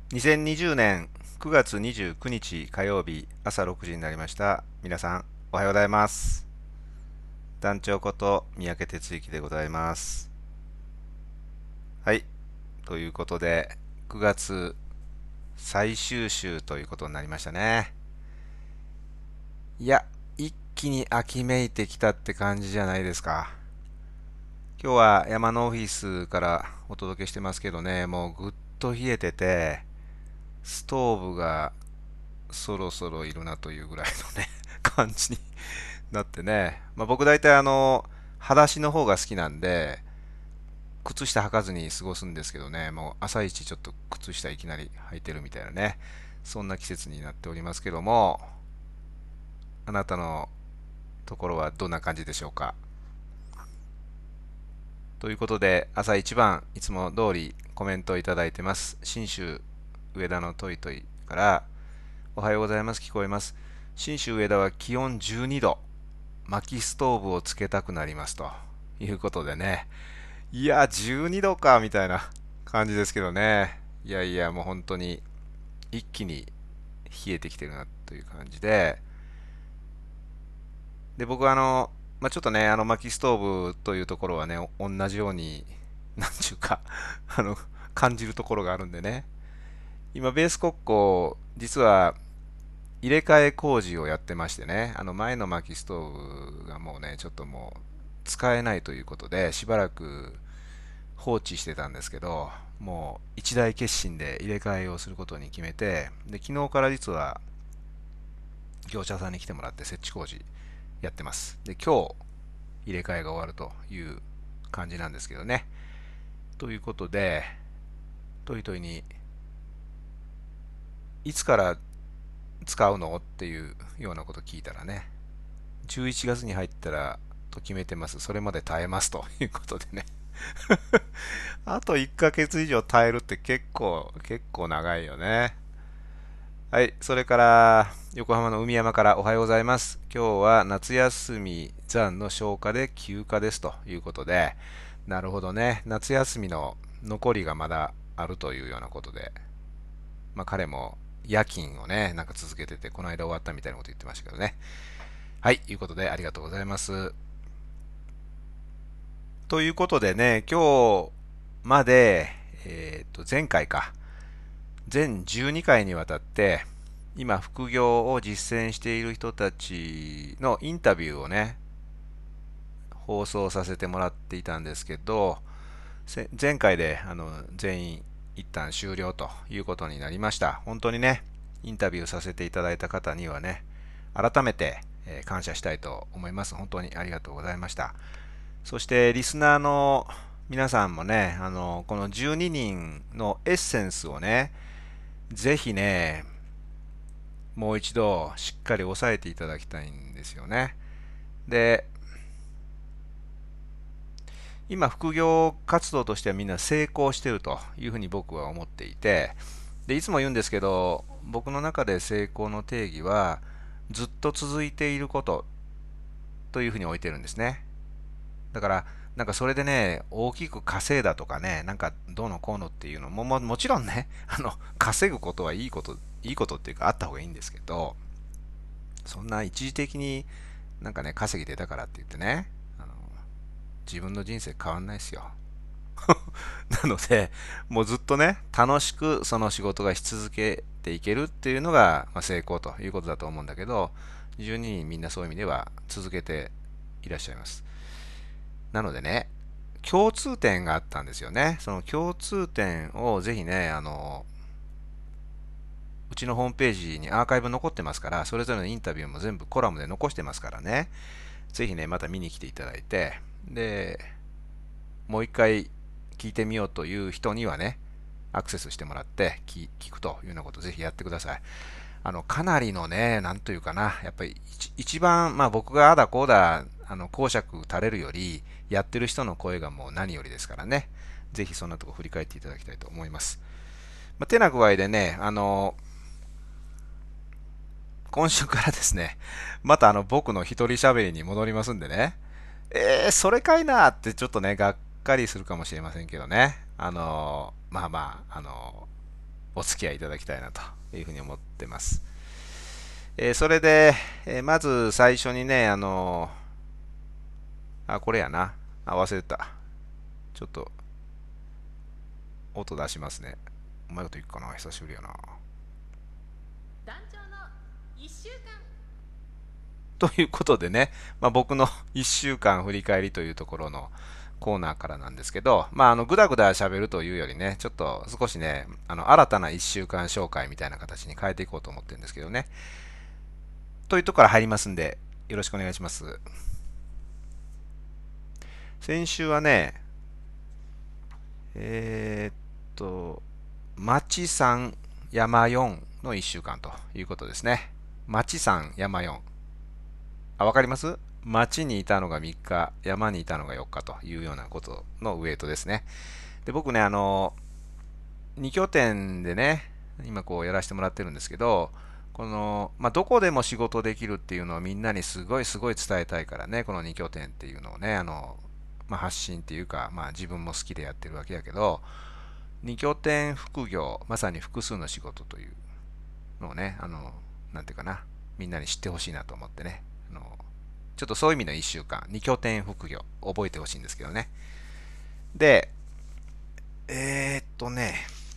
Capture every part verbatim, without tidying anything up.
にせんにじゅうねんくがつにじゅうくにち火曜日朝ろくじになりました。皆さん、おはようございます。団長こと三宅哲之でございます。はい。ということで、くがつ最終週ということになりましたね。いや、一気に秋めいてきたって感じじゃないですか。今日は山のオフィスからお届けしてますけどね、もうぐっと冷えてて、ストーブがそろそろいるなというぐらいのね、感じになってね。まあ、僕大体あの、裸足の方が好きなんで、靴下履かずに過ごすんですけどね、もう朝一ちょっと靴下いきなり履いてるみたいなね、そんな季節になっておりますけども、あなたのところはどんな感じでしょうか。ということで、朝一番、いつも通りコメントをいただいてます。信州上田のトイトイから、おはようございます。聞こえます。信州上田は気温じゅうにど。薪ストーブをつけたくなりますということでね。いや、じゅうにどか、みたいな感じですけどね。いやいや、もう本当に一気に冷えてきてるなという感じで。で、僕はあの、まあ、ちょっとね、あの薪ストーブというところはね、同じように、なんちゅうか、あの、感じるところがあるんでね。今、ベース国交、実は入れ替え工事をやってましてね、あの前の薪ストーブがもうね、ちょっともう使えないということで、しばらく放置してたんですけど、もう一大決心で入れ替えをすることに決めて、で、昨日から実は業者さんに来てもらって設置工事やってます。で、今日入れ替えが終わるという感じなんですけどね。ということで、トイトイにいつから使うのっていうようなこと聞いたらね、じゅういちがつに入ったらと決めてます。それまで耐えますということでね。あといっかげつ以上耐えるって結構、結構長いよね。はい。それから、横浜の海山からおはようございます。今日は夏休み残の消化で休暇ですということで、なるほどね。夏休みの残りがまだあるというようなことで、まあ彼も夜勤をね、なんか続けてて、この間終わったみたいなこと言ってましたけどね。はい。いうことでありがとうございます。ということでね、今日まで、えっと、前回か、全じゅうにかいにわたって、今、副業を実践している人たちのインタビューをね、放送させてもらっていたんですけど、前回であの全員一旦終了ということになりました。本当にね、インタビューさせていただいた方にはね、改めて、えー感謝したいと思います。本当にありがとうございました。そしてリスナーの皆さんもね、あの、このじゅうににんのエッセンスをね、ぜひね、もう一度しっかり押さえていただきたいんですよね。で、今副業活動としてはみんな成功してるというふうに僕は思っていて、で、いつも言うんですけど、僕の中で成功の定義は、ずっと続いていることというふうに置いてるんですね。だから、なんかそれでね、大きく稼いだとかね、なんかどうのこうのっていうのも、ももちろんね、あの、稼ぐことはいいこと、いいことっていうかあった方がいいんですけど、そんな一時的になんかね、稼ぎ出たからって言ってね、あの自分の人生変わんないですよ。なので、もうずっとね、楽しくその仕事がし続けていけるっていうのが、まあ、成功ということだと思うんだけど、じゅうににんみんなそういう意味では続けていらっしゃいます。なのでね、共通点があったんですよね。その共通点をぜひね、あの、うちのホームページにアーカイブ残ってますから、それぞれのインタビューも全部コラムで残してますからね、ぜひね、また見に来ていただいて、で、もう一回聞いてみようという人にはね、アクセスしてもらって聞聞くというようなことをぜひやってください。あの、かなりのね、なんというかな、やっぱり一一番、まあ僕があだこうだ、あの、講釈垂れるより、やってる人の声がもう何よりですからね。ぜひそんなとこ振り返っていただきたいと思います。まあ、てな具合でね、あの、今週からですね、またあの、僕の一人喋りに戻りますんでね、えー、それかいなってちょっとね、がっかりするかもしれませんけどね。あの、まあまあ、あの、 お付き合いいただきたいなというふうに思ってます。えーそれで、えーまず最初にね、あのーあ、これやな。あ、忘れてた。ちょっと音出しますね。うまいこと言うかな。久しぶりやな。 団長のいっしゅうかん。 ということでね、まあ、僕のいっしゅうかん振り返りというところのコーナーからなんですけど、まあ、あの、ぐだぐだ喋るというよりね、ちょっと少しね、あの、新たないっしゅうかん紹介みたいな形に変えていこうと思ってるんですけどね。というところから入りますんで、よろしくお願いします。先週はね、えーっと、町さん山よんのいっしゅうかんということですね。町さん山よん。あ、わかります？町にいたのがみっか、山にいたのがよっかというようなことのウエイトですね。で、僕ね、あの、に拠点でね、今こうやらせてもらってるんですけど、この、まあ、どこでも仕事できるっていうのをみんなにすごいすごい伝えたいからね、このに拠点っていうのをね、あの、まあ、発信っていうか、まあ、自分も好きでやってるわけやけど、に拠点副業、まさに複数の仕事というのをね、あの、なんていうかな、みんなに知ってほしいなと思ってね、あの、ちょっとそういう意味のいっしゅうかん、に拠点副業、覚えてほしいんですけどね。で、えーっとね、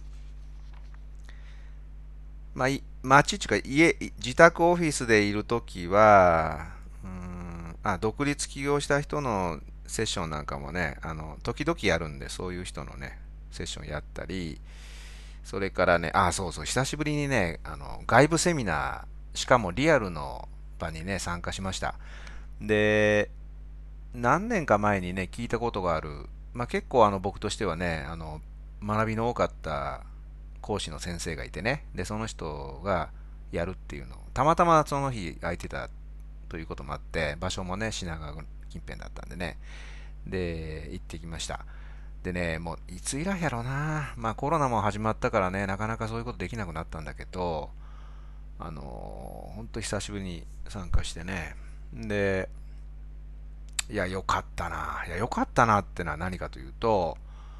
まあ、い街っていうか家、自宅オフィスでいるときは、うーん、あ、独立起業した人のセッションなんかもね、あの、時々やるんで、そういう人のね、セッションやったり、それからね、あ、そうそう、久しぶりにね、あの、外部セミナー、しかもリアルの場にね、参加しました。で、何年か前にね、聞いたことがある、まあ、結構あの僕としてはね、あの、学びの多かった講師の先生がいてね、で、その人がやるっていうのを、たまたまその日空いてたということもあって、場所もね、品川近辺だったんでね、で、行ってきました。でね、もういつ以来やろうな、まあコロナも始まったからね、なかなかそういうことできなくなったんだけど、あの、本当久しぶりに参加してね、で、いや、よかったな。いや、よかったなってのは何かというと、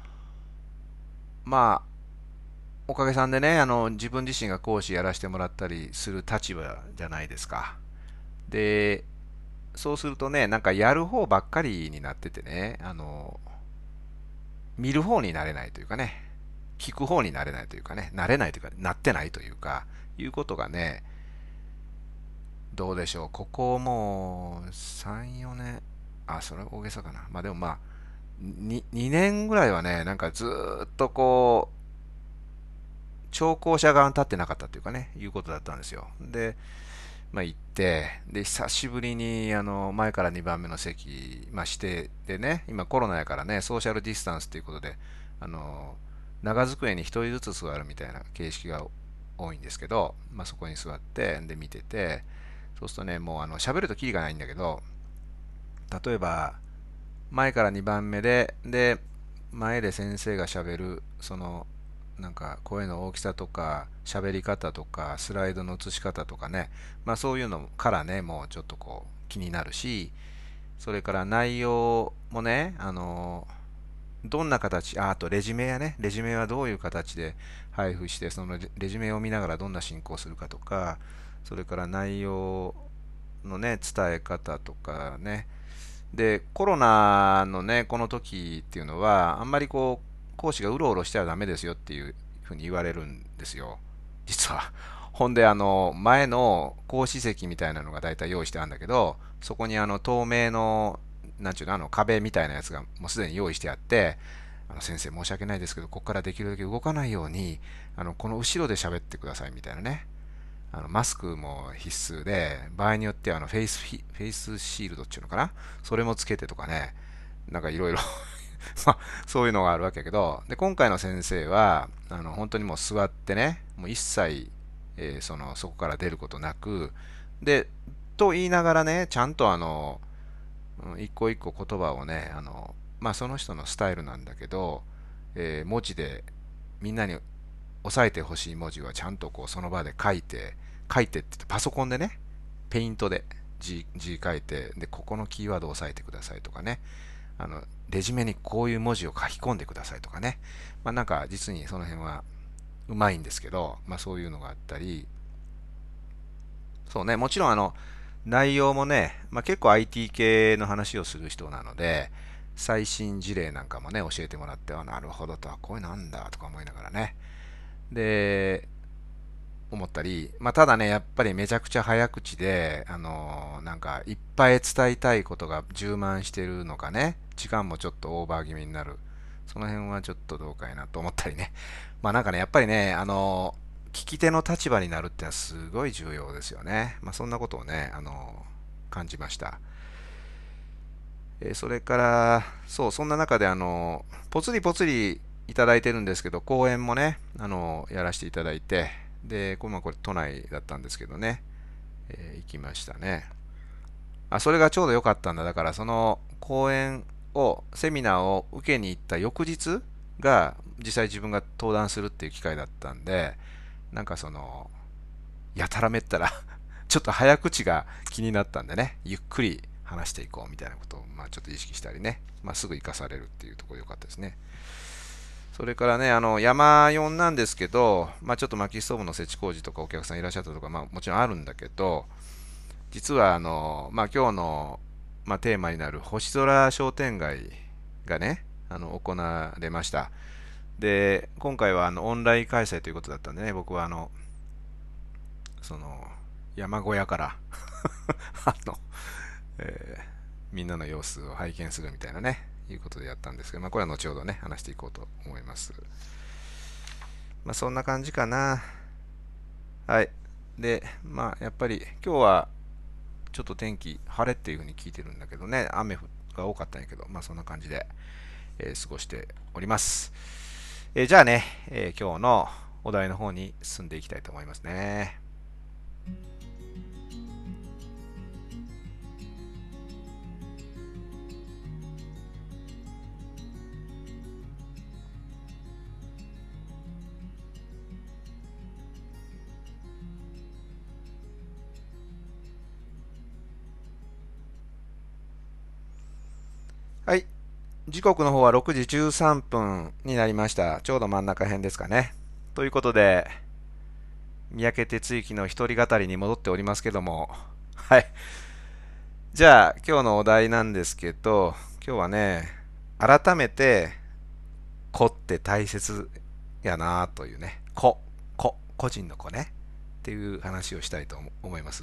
まあ、おかげさんでね、あの、自分自身が講師やらせてもらったりする立場じゃないですか。で、そうするとね、なんかやる方ばっかりになっててね、あの、見る方になれないというかね、聞く方になれないというかね、なれないというか、なってないというか、いうことがね、どうでしょう。ここもうさん、よねん、あ、それ大げさかな。まあでもまあ、ににねんぐらいはね、なんかずーっとこう、聴講者側に立ってなかったというかね、いうことだったんですよ。で、まあ行って、で、久しぶりに、あの、前からにばんめの席、まあして、でね、今コロナやからね、ソーシャルディスタンスということで、あの、長机にひとりずつ座るみたいな形式が多いんですけど、まあそこに座って、で、見てて、そうするとね、もうあの、喋るとキリがないんだけど、例えば、前からにばんめで、で、前で先生がしゃべる、その、なんか声の大きさとか、喋り方とか、スライドの映し方とかね、まあそういうのからね、もうちょっとこう気になるし、それから内容もね、あの、どんな形、あ、あとレジュメやね、レジュメはどういう形で配布して、そのレジュメを見ながらどんな進行するかとか、それから内容のね、伝え方とかね、で、コロナのね、この時っていうのは、あんまりこう、講師がうろうろしてはダメですよっていうふうに言われるんですよ。実は。ほんで、あの、前の講師席みたいなのが大体用意してあるんだけど、そこにあの、透明の、なんちゅうの、あの、壁みたいなやつがもうすでに用意してあって、あの、先生申し訳ないですけど、ここからできるだけ動かないように、あの、この後ろで喋ってくださいみたいなね。あのマスクも必須で、場合によってはあのフェイスフィフェイスシールドっていうのかな、それもつけてとかね、なんかいろいろまあ、そういうのがあるわけやけど、で、今回の先生は、あの、本当にもう座ってね、もう一切、えーその、そこから出ることなく、で、と言いながらね、ちゃんとあの、うん一個一個言葉をね、あの、まあ、その人のスタイルなんだけど、えー文字でみんなに押さえてほしい文字はちゃんとこうその場で書いて、書いてって言ってパソコンでね、ペイントで字字書いて、で、ここのキーワードを押さえてくださいとかね、あの、レジュメにこういう文字を書き込んでくださいとかね、まあなんか実にその辺はうまいんですけど、まあそういうのがあったり、そうね、もちろんあの、内容もね、まあ、結構 アイティー 系の話をする人なので、最新事例なんかもね、教えてもらって、あ、なるほどと、こういうのなんだとか思いながらね。で、思ったり、まあ、ただね、やっぱりめちゃくちゃ早口で、あのーなんかいっぱい伝えたいことが充満してるのかね、時間もちょっとオーバー気味になる。その辺はちょっとどうかいなと思ったりね。まあなんかね、やっぱりね、あのー聞き手の立場になるってのはすごい重要ですよね。まあそんなことをね、あのー感じました。えーそれから、そう、そんな中であのーぽつりぽつりいただいてるんですけど、講演もね、あのーやらせていただいて、で、これこれ都内だったんですけどね、えー行きましたね。あ、それがちょうど良かったんだ。だからその講演を、セミナーを受けに行った翌日が実際自分が登壇するっていう機会だったんで、なんかその、やたらめったらちょっと早口が気になったんでね、ゆっくり話していこうみたいなことを、まあ、ちょっと意識したりね、まあ、すぐ活かされるっていうところ良かったですね。それからね、あの山よんなんですけど、まあ、ちょっと薪ストーブの設置工事とかお客さんいらっしゃったとか、まあ、もちろんあるんだけど、実はあの、まあ、今日の、まあ、テーマになる星空商店街がね、あの行われました。で、今回はあのオンライン開催ということだったんでね、僕はあの、その、山小屋からあの、えーみんなの様子を拝見するみたいなね、いうことでやったんですけど、まあ、これは後ほどね、話していこうと思います。まあ、そんな感じかな。はい。で、まあ、やっぱり今日はちょっと天気晴れっていう風に聞いてるんだけどね、雨が多かったんやけど、まあそんな感じで、えー過ごしております。えーじゃあね、えー今日のお題の方に進んでいきたいと思いますね。はい。時刻の方はろくじじゅうさんぷんになりました。ちょうど真ん中辺ですかね。ということで、三宅哲之の一人語りに戻っておりますけども、はい。じゃあ、今日のお題なんですけど、今日はね、改めて、子って大切やなというね、子、子、個人の子ね、っていう話をしたいと思います。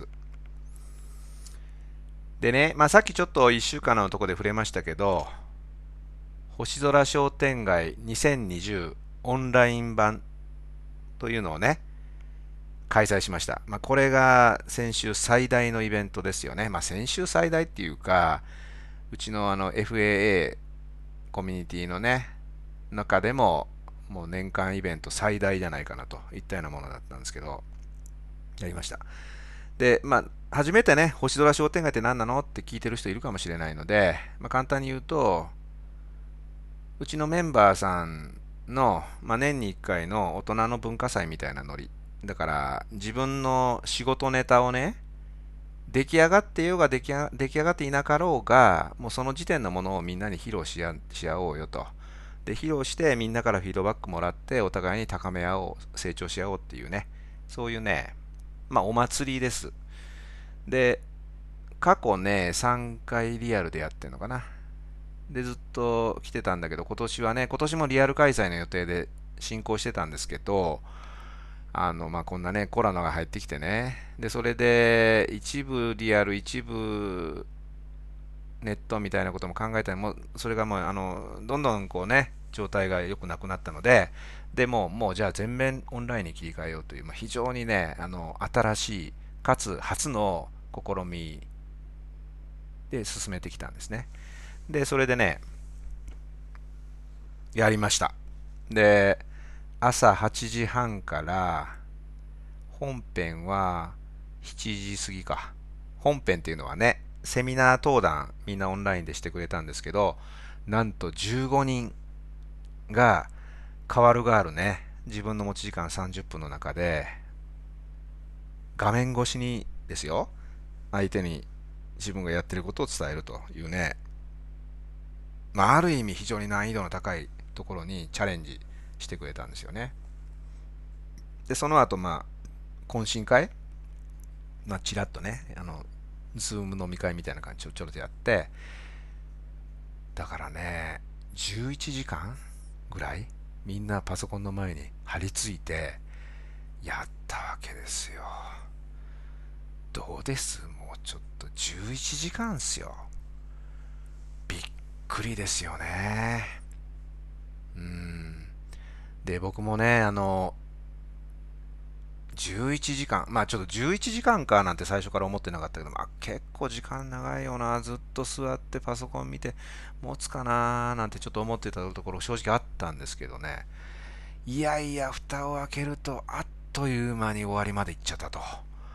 でね、まあ、さっきちょっといっしゅうかんのところで触れましたけど、星空商店街にせんにじゅうオンライン版というのをね、開催しました。まあ、これが先週最大のイベントですよね。まあ、先週最大っていうか、うちのあの エフエーエー コミュニティのね、中でも、もう年間イベント最大じゃないかなといったようなものだったんですけど、やりました。で、まあ、初めてね、星空商店街って何なのって聞いてる人いるかもしれないので、まあ、簡単に言うと、うちのメンバーさんの、まあ、年にいっかいの大人の文化祭みたいなノリ。だから、自分の仕事ネタをね、出来上がってようが出来上出来上がっていなかろうが、もうその時点のものをみんなに披露し合し合おうよと。で、披露してみんなからフィードバックもらって、お互いに高め合おう、成長し合おうっていうね、そういうね、まあお祭りです。で、過去ね、さんかいリアルでやってるのかな。で、ずっと来てたんだけど、今年はね、今年もリアル開催の予定で進行してたんですけど、あの、まあ、こんなね、コロナが入ってきてね。で、それで、一部リアル、一部ネットみたいなことも考えたりも、それがもう、あの、どんどんこうね、状態が良くなくなったので、でももうじゃあ全面オンラインに切り替えようという、まあ、非常にね、あの、新しい、かつ初の試みで進めてきたんですね。で、それでね、やりました。で、朝はちじはんから、本編はしちじ過ぎか。本編っていうのはね、セミナー登壇みんなオンラインでしてくれたんですけど、なんとじゅうごにんが代わるがあるね、自分の持ち時間さんじゅっぷんの中で、画面越しにですよ、相手に自分がやってることを伝えるというね、まあ、ある意味非常に難易度の高いところにチャレンジしてくれたんですよね。 で、その後、まあ、懇親会、まあ、ちらっとね、あの、ズーム飲み会みたいな感じをちょろっとやって、だからね、じゅういちじかんぐらい、みんなパソコンの前に張り付いて、やったわけですよ。どうです？もうちょっとじゅういちじかんっすよ。びっくりですよね。うん。で、僕もね、あの、じゅういちじかん、まあちょっとじゅういちじかんかなんて最初から思ってなかったけど、まあ結構時間長いよな、ずっと座ってパソコン見て、持つかななんてちょっと思ってたところ正直あったんですけどね。いやいや、蓋を開けると、あっという間に終わりまで行っちゃったと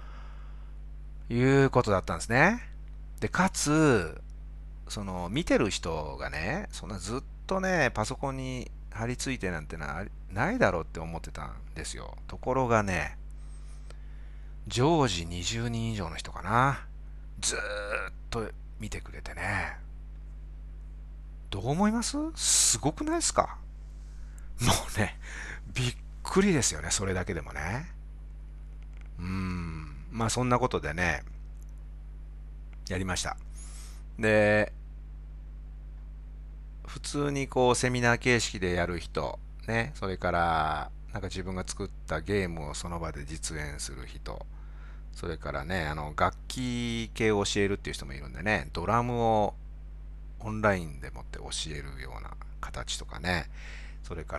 いうことだったんですね。で、かつ、その、見てる人がね、そんなずっとね、パソコンに張り付いてなんてな、ないだろうって思ってたんですよ。ところがね、常時にじゅうにん以上の人かな。ずーっと見てくれてね。どう思います？すごくないですか？もうね、びっくりですよね、それだけでもね。うーん。まあそんなことでね、やりました。で、普通にこうセミナー形式でやる人、ね、それからなんか自分が作ったゲームをその場で実演する人、それからね、あの楽器系を教えるっていう人もいるんでね、ドラムをオンラインでもって教えるような形とかね、それから、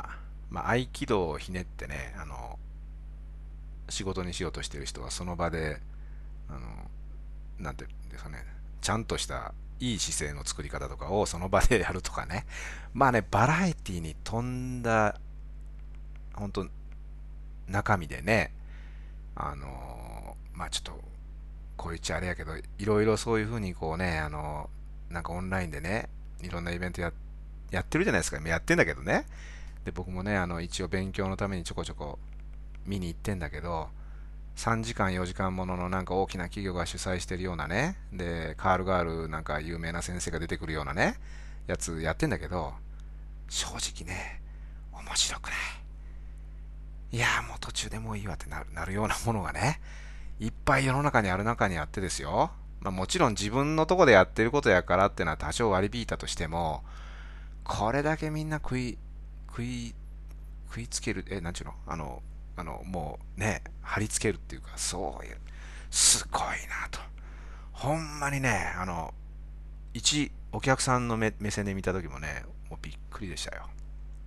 まあ、合気道をひねってね、あの仕事にしようとしてる人はその場で、あのなんていうんですかね、ちゃんとしたいい姿勢の作り方とかをその場でやるとかね、まあね、バラエティに富んだ、本当中身でね、あのまあちょっと、こう言っちゃあれやけど、いろいろそういうふうにこうね、あのなんかオンラインでね、いろんなイベントややってるじゃないですか、やってんだけどね。で、僕もね、あの一応勉強のためにちょこちょこ見に行ってんだけど、さんじかんよじかんもののなんか大きな企業が主催してるようなね、で、カールガールなんか有名な先生が出てくるようなね、やつやってんだけど、正直ね、面白くない。いやーもう途中でもういいわってなる、なるようなものがね、いっぱい世の中にある中にあってですよ。まあもちろん自分のとこでやってることやからっていうのは多少割り引いたとしても、これだけみんな食い、食い、食いつける、え、なんちゅうのあの、あの、もうね、貼り付けるっていうか、そういう、すごいなと。ほんまにね、あの、一お客さんの目目線で見た時もね、もうびっくりでしたよ。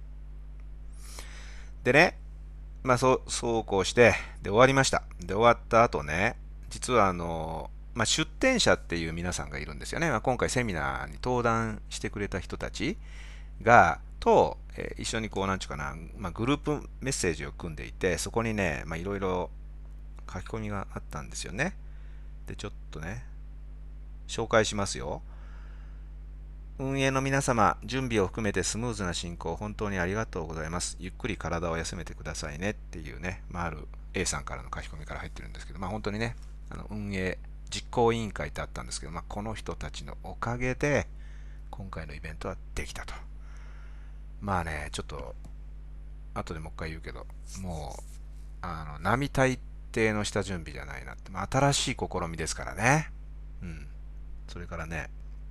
でね、まあそう、そうこうして、で終わりました。で終わった後ね、実はあの、まあ、出展者っていう皆さんがいるんですよね。まあ、今回セミナーに登壇してくれた人たちが、と、えー一緒にこう、なんちゅうかな、まあ、グループメッセージを組んでいて、そこにね、まあ、いろいろ書き込みがあったんですよね。で、ちょっとね、紹介しますよ。運営の皆様、準備を含めてスムーズな進行、本当にありがとうございます。ゆっくり体を休めてくださいねっていうね、まあ、ある A さんからの書き込みから入ってるんですけど、まあ、本当にね、あの運営、実行委員会ってあったんですけど、まあ、この人たちのおかげで、今回のイベントはできたと。まあね、ちょっと、後でもう一回言うけど、もう、あの、並大抵の下準備じゃないなって、まあ、新しい試みですからね。うん。それからね、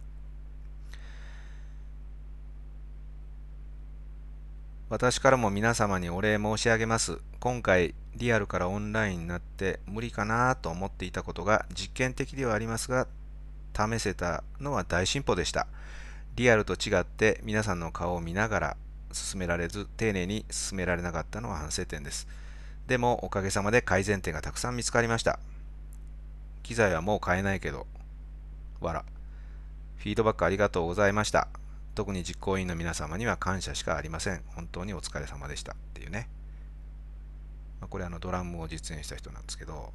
私からも皆様にお礼申し上げます。今回、リアルからオンラインになって無理かなと思っていたことが実験的ではありますが、試せたのは大進歩でした。リアルと違って皆さんの顔を見ながら進められず、丁寧に進められなかったのは反省点です。でも、おかげさまで改善点がたくさん見つかりました。機材はもう買えないけど、わら。フィードバックありがとうございました。特に実行委員の皆様には感謝しかありません。本当にお疲れ様でした。っていうね。まあ、これあのドラムを実演した人なんですけど、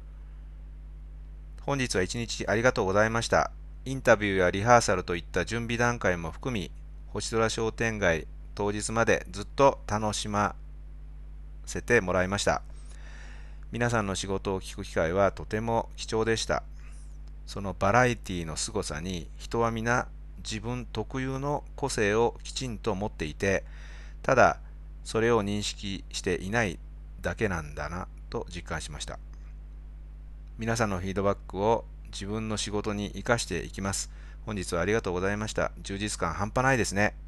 本日は一日ありがとうございました。インタビューやリハーサルといった準備段階も含み、星空商店街当日までずっと楽しませてもらいました。皆さんの仕事を聞く機会はとても貴重でした。そのバラエティの凄さに人は皆自分特有の個性をきちんと持っていて、ただそれを認識していないだけなんだなと実感しました。皆さんのフィードバックを自分の仕事に生かしていきます。本日はありがとうございました。充実感半端ないですね。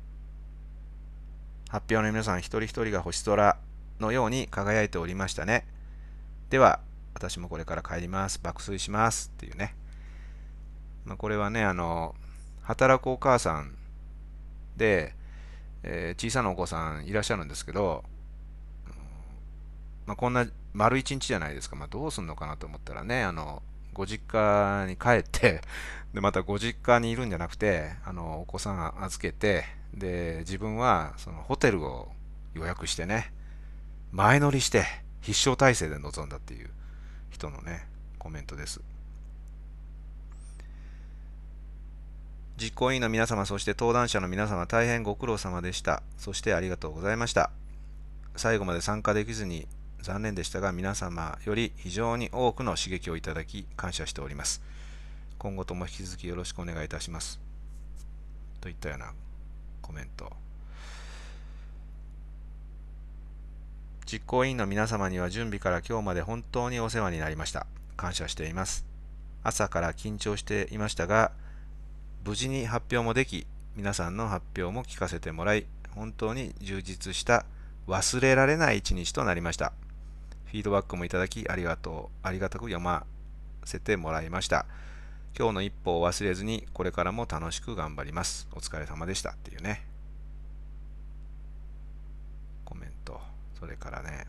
発表の皆さん一人一人が星空のように輝いておりましたね。では、私もこれから帰ります。爆睡しますっていうね。まあ、これはね、あの、働くお母さんで、えー小さなお子さんいらっしゃるんですけど、まあ、こんな丸一日じゃないですか。まあ、どうすんのかなと思ったらね、あの、ご実家に帰ってで、またご実家にいるんじゃなくて、あの、お子さん預けて、で、自分はそのホテルを予約してね、前乗りして必勝体制で臨んだっていう人のね、コメントです。実行委員の皆様、そして登壇者の皆様、大変ご苦労様でした。そしてありがとうございました。最後まで参加できずに残念でしたが、皆様より非常に多くの刺激をいただき感謝しております。今後とも引き続きよろしくお願いいたします。といったようなコメント。実行委員の皆様には準備から今日まで本当にお世話になりました。感謝しています。朝から緊張していましたが、無事に発表もでき、皆さんの発表も聞かせてもらい、本当に充実した忘れられない一日となりました。フィードバックもいただきありがとう、ありがたく読ませてもらいました。今日の一歩を忘れずに、これからも楽しく頑張ります。お疲れ様でしたっていうね、コメント。それからね、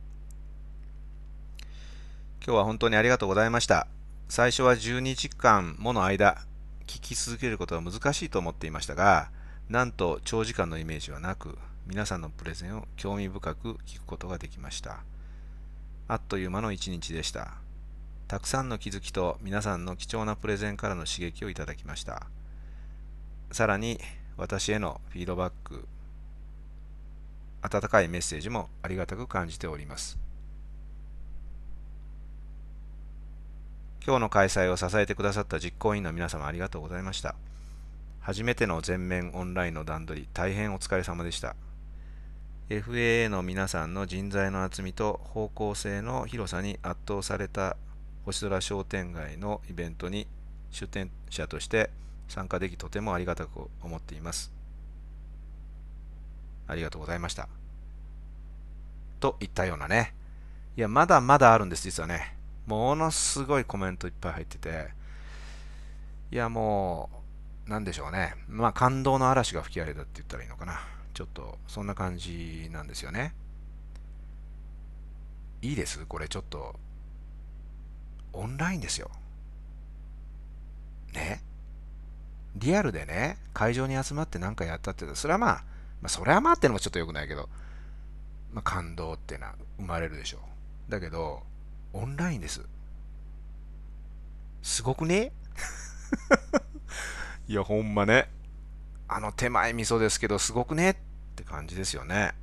今日は本当にありがとうございました。最初はじゅうにじかんもの間、聞き続けることは難しいと思っていましたが、なんと長時間のイメージはなく、皆さんのプレゼンを興味深く聞くことができました。あっという間の一日でした。たくさんの気づきと皆さんの貴重なプレゼンからの刺激をいただきました。さらに私へのフィードバック、温かいメッセージもありがたく感じております。今日の開催を支えてくださった実行委員の皆様ありがとうございました。初めての全面オンラインの段取り、大変お疲れ様でした。エフエーエー の皆さんの人材の厚みと方向性の広さに圧倒された星空商店街のイベントに出展者として参加できとてもありがたく思っています。ありがとうございました。といったようなね。いや、まだまだあるんです、実はね。ものすごいコメントいっぱい入ってて、いや、もう、なんでしょうね。まあ、感動の嵐が吹き荒れたって言ったらいいのかな。ちょっと、そんな感じなんですよね。いいですこれちょっと、オンラインですよ。ね。リアルでね、会場に集まって何かやったって、それはまあ、まあ、それはまあってのもちょっと良くないけど、まあ、感動ってのは生まれるでしょう。だけど、オンラインです。すごくねいや、ほんまね。あの手前味噌ですけど、すごくねって感じですよね。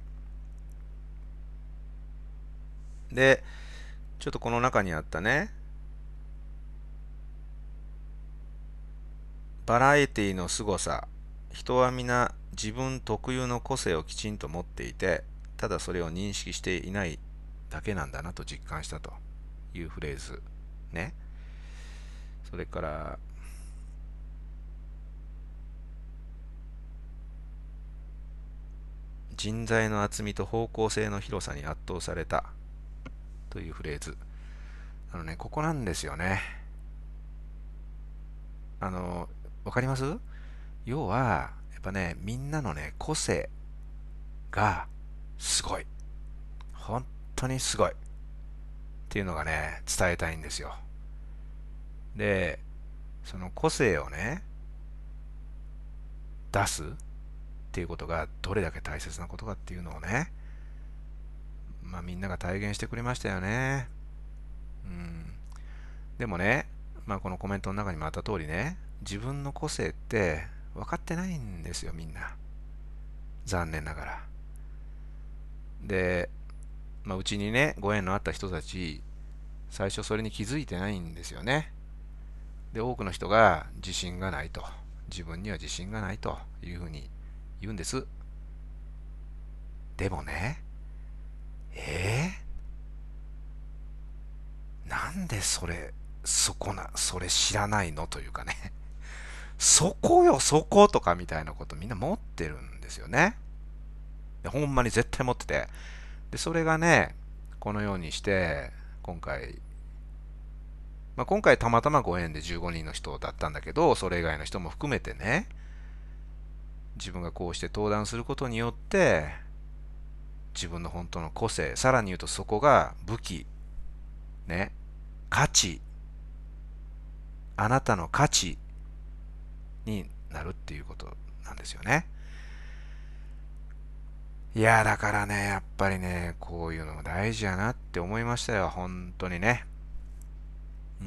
で、ちょっとこの中にあったね、バラエティの凄さ、人は皆自分特有の個性をきちんと持っていて、ただそれを認識していないだけなんだなと実感したというフレーズ。ね。それから、人材の厚みと方向性の広さに圧倒されたというフレーズ。あのね、ここなんですよね。あの、わかります？要は、やっぱね、みんなのね、個性がすごい。本当にすごい。っていうのがね、伝えたいんですよ。で、その個性をね、出すっていうことがどれだけ大切なことかっていうのをね、まあみんなが体現してくれましたよね。うん。でもね、まあこのコメントの中にもあった通りね、自分の個性って分かってないんですよ、みんな。残念ながら。で、まあうちにね、ご縁のあった人たち、最初それに気づいてないんですよね。で、多くの人が自信がないと。自分には自信がないというふうに言うんです。でもね、 えー、なんでそれ、そこな、それ知らないのというかね。そこよ、そことかみたいなことみんな持ってるんですよね。でほんまに絶対持ってて。で、それがね、このようにして、今回、まあ、今回たまたまご縁でじゅうごにんの人だったんだけど、それ以外の人も含めてね、自分がこうして登壇することによって、自分の本当の個性、さらに言うとそこが武器、ね、価値、あなたの価値になるっていうことなんですよね。いやだからね、やっぱりね、こういうの大事やなって思いましたよ、本当にね。うん。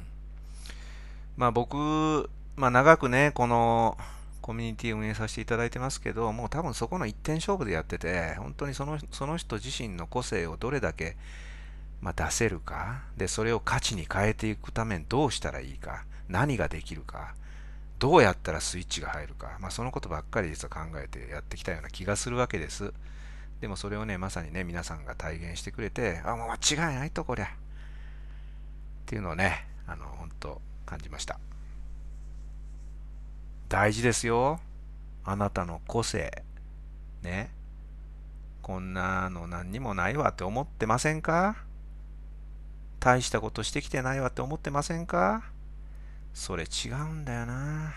まあ僕、まあ長くね、このコミュニティを運営させていただいてますけど、もう多分そこの一点勝負でやってて、本当にその、その人自身の個性をどれだけ、まあ、出せるか、で、それを価値に変えていくためにどうしたらいいか、何ができるか、どうやったらスイッチが入るか、まあ、そのことばっかり実は考えてやってきたような気がするわけです。でもそれをね、まさにね、皆さんが体現してくれて、あ、もう間違いないと、こりゃ。っていうのをね、あの、本当感じました。大事ですよ。あなたの個性。ね。こんなの何にもないわって思ってませんか？大したことしてきてないわって思ってませんか？それ違うんだよな。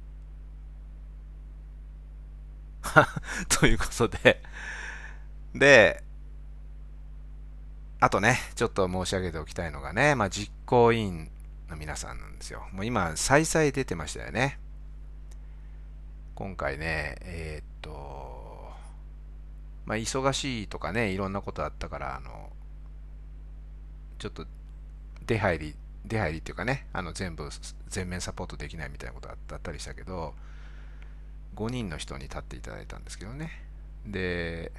ということで、で、あとね、ちょっと申し上げておきたいのがね、まあ、実行委員の皆さんなんですよ。もう今、再々出てましたよね。今回ね、えーっと、まあ、忙しいとかね、いろんなことあったから、あの、ちょっと出入り、出入りっていうかね、あの全部全面サポートできないみたいなことあったりしたけど、ごにんの人に立っていただいたんですけどね。で、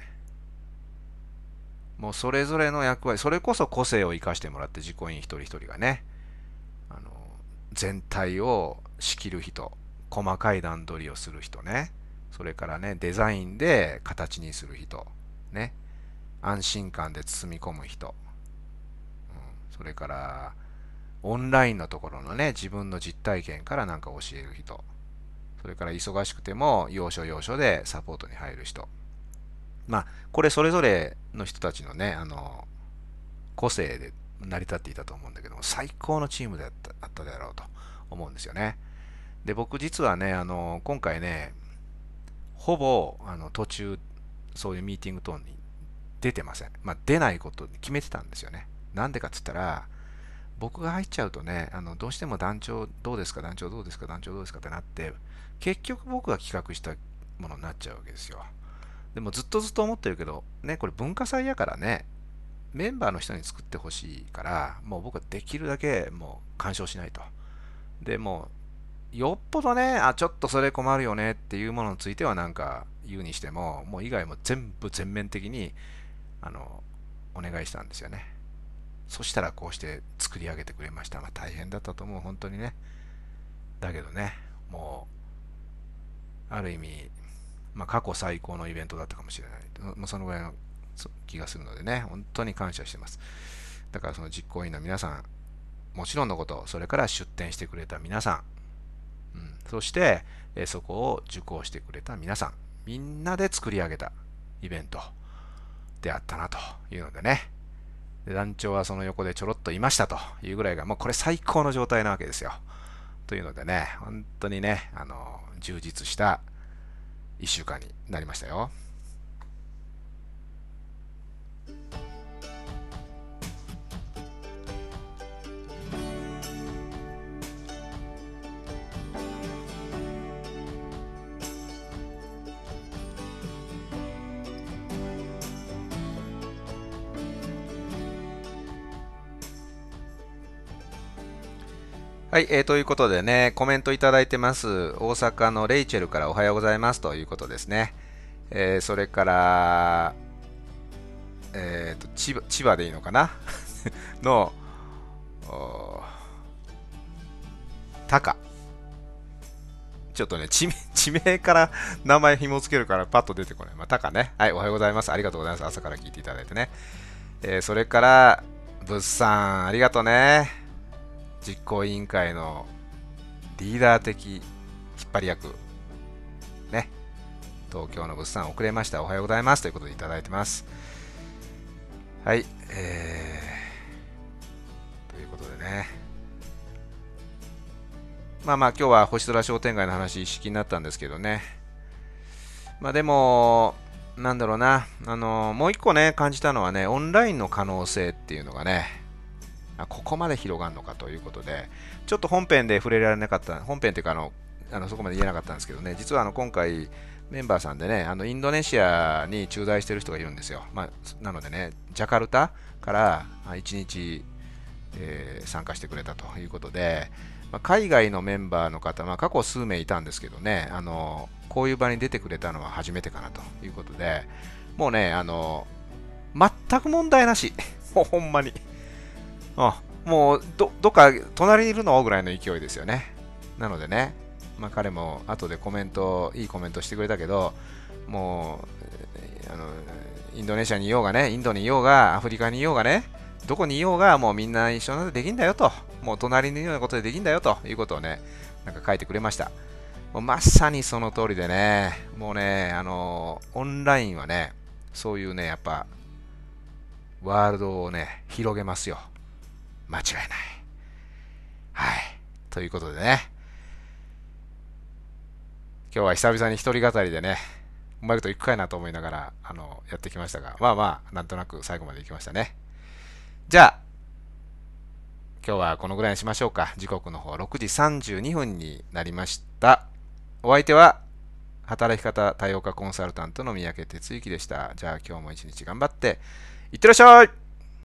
もうそれぞれの役割、それこそ個性を生かしてもらって、実行委員一人一人がね、あの全体を仕切る人、細かい段取りをする人ね、それからね、デザインで形にする人、ね、安心感で包み込む人、うん、それからオンラインのところのね、自分の実体験からなんか教える人、それから忙しくても要所要所でサポートに入る人、まあ、これそれぞれの人たちのね、あの、個性で成り立っていたと思うんだけども、最高のチームだったあったであろうと思うんですよね。で、僕実はね、あの、今回ね、ほぼあの途中、そういうミーティング等に出てません。まあ、出ないことに決めてたんですよね。なんでかっつったら、僕が入っちゃうとね、あのどうしても団長どうですか、団長どうですか、団長どうですかってなって、結局僕が企画したものになっちゃうわけですよ。でもずっとずっと思ってるけど、ね、これ文化祭やからね、メンバーの人に作ってほしいから、もう僕はできるだけもう干渉しないと。でもう、よっぽどね、あ、ちょっとそれ困るよねっていうものについてはなんか言うにしても、もう以外も全部全面的に、あの、お願いしたんですよね。そしたらこうして作り上げてくれました。まあ大変だったと思う、本当にね。だけどね、もう、ある意味、まあ過去最高のイベントだったかもしれない。もうそのぐらいの気がするのでね、本当に感謝してます。だからその実行委員の皆さん、もちろんのこと、それから出展してくれた皆さん、うん、そして、えそこを受講してくれた皆さん、みんなで作り上げたイベントであったなというのでね、で団長はその横でちょろっといましたというぐらいが、もうこれ最高の状態なわけですよ。というのでね、本当にね、あの、充実したいっしゅうかんになりましたよ。はい、えー、ということでね、コメントいただいてます。大阪のレイチェルからおはようございますということですね。えー、それから、えーと、千葉、千葉でいいのかなの、タカ。ちちょっとね、地名、地名から名前紐付けるからパッと出てこない。まあ、タカね。はい、おはようございます。ありがとうございます。朝から聞いていただいてね。えーそれから、物産、ありがとうね。実行委員会のリーダー的引っ張り役。ね。東京の物産遅れました。おはようございます。ということでいただいてます。はい。えー、ということでね。まあまあ今日は星空商店街の話一式になったんですけどね。まあでも、なんだろうな。あの、もう一個ね、感じたのはね、オンラインの可能性っていうのがね、あここまで広がるのかということで、ちょっと本編で触れられなかった、本編っていうかあの、あのそこまで言えなかったんですけどね、実はあの今回、メンバーさんでね、あのインドネシアに駐在してる人がいるんですよ。まあ、なのでね、ジャカルタからいちにち、えー参加してくれたということで、まあ、海外のメンバーの方、まあ、過去数名いたんですけどね、あのこういう場に出てくれたのは初めてかなということで、もうね、あの全く問題なし、もうほんまに。あもうど、どっか隣にいるのぐらいの勢いですよね。なのでね、まあ、彼も後でコメント、いいコメントしてくれたけど、もう、あの、インドネシアにいようがね、インドにいようが、アフリカにいようがね、どこにいようが、もうみんな一緒なのでできんだよと、もう隣にいるようなことでできんだよということをね、なんか書いてくれました。もうまさにその通りでね、もうね、あの、オンラインはね、そういうね、やっぱ、ワールドをね、広げますよ。間違いない。はい。ということでね、今日は久々に一人語りでね、うまいこといくかいなと思いながら、あの、やってきましたが、まあまあ、なんとなく最後までいきましたね。じゃあ、今日はこのぐらいにしましょうか。時刻の方ろくじさんじゅうにふんになりました。お相手は、働き方多様化コンサルタントの三宅哲之でした。じゃあ今日も一日頑張って、いってらっしゃい。